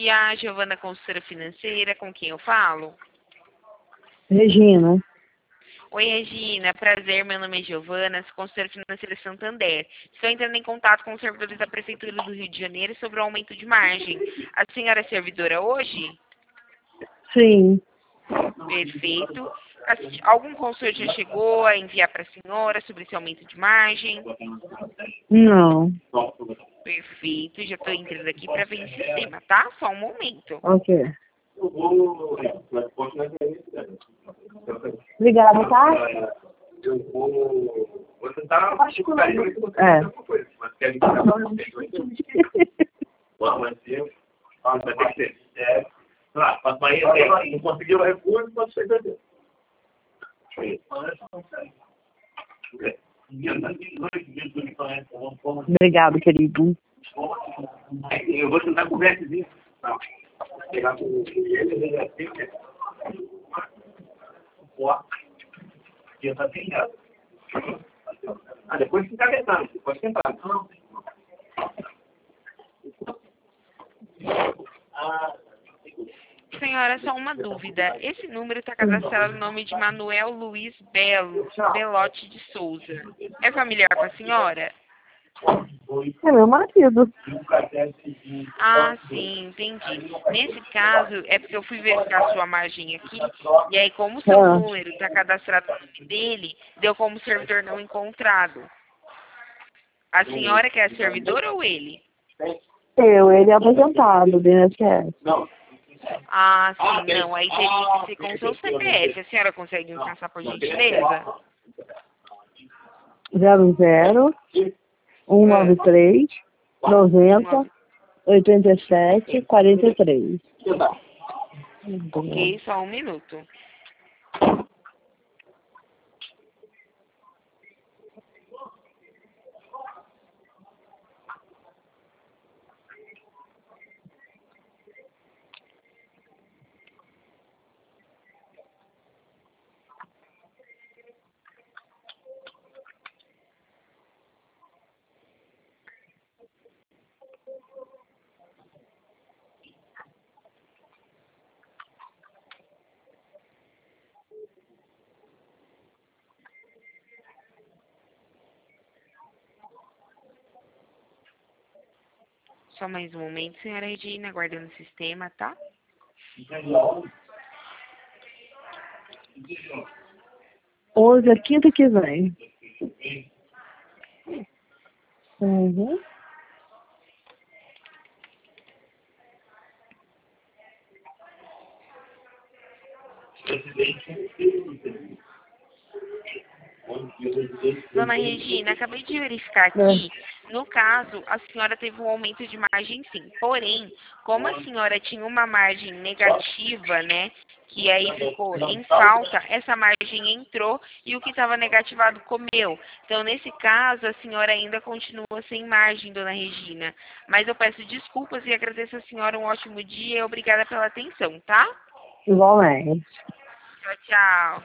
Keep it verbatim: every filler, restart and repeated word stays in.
dia, Giovana, consultora financeira, com quem eu falo? Regina. Oi, Regina, prazer, meu nome é Giovana, sou consultora financeira Santander. Estou entrando em contato com os servidores da Prefeitura do Rio de Janeiro sobre o aumento de margem. A senhora é servidora hoje? Sim. Perfeito. A- Algum consultor já chegou a enviar para a senhora sobre esse aumento de margem? Não. Perfeito, já estou entrando aqui para ver em sistema, tá? Só um momento. Ok. Obrigada, tá? Eu vou. Vou tentar. É. Vamos assim. Vai ter. É. Lá, mas aí não conseguiu o recurso, pode ser perder. Obrigado, querido. Eu vou tentar com o vertezinho. Pegar com ele, ele assim, né? Ó. Aqui tá bem ligado. Ah, depois fica tentando, pode tentar. Senhora, só uma dúvida. Esse número está cadastrado no nome de Manuel Luiz Belo, Belotti de Souza. É familiar com a senhora? É meu marido. Ah, sim, entendi. Nesse caso, é porque eu fui verificar sua margem aqui, e aí como o seu Ah. número está cadastrado no nome dele, deu como servidor não encontrado. A senhora que é a servidora ou ele? Eu, ele é aposentado do I N S S. Ah, sim, não. Aí teria que ser com o seu C P F. A senhora consegue me passar por gentileza? Zero zero um nove três noventa oitenta e sete quarenta e três. Ok, só um minuto. Só mais um momento, senhora Regina, aguardando o sistema, tá? Hoje é quinta que vem. Uhum. Dona Regina, acabei de verificar aqui. No caso, a senhora teve um aumento de margem sim. Porém, como a senhora tinha uma margem negativa, né? Que aí ficou em falta, essa margem entrou e o que estava negativado comeu. Então, nesse caso, a senhora ainda continua sem margem, dona Regina. Mas eu peço desculpas e agradeço a senhora um ótimo dia e obrigada pela atenção, tá? Igualmente. Tchau, tchau.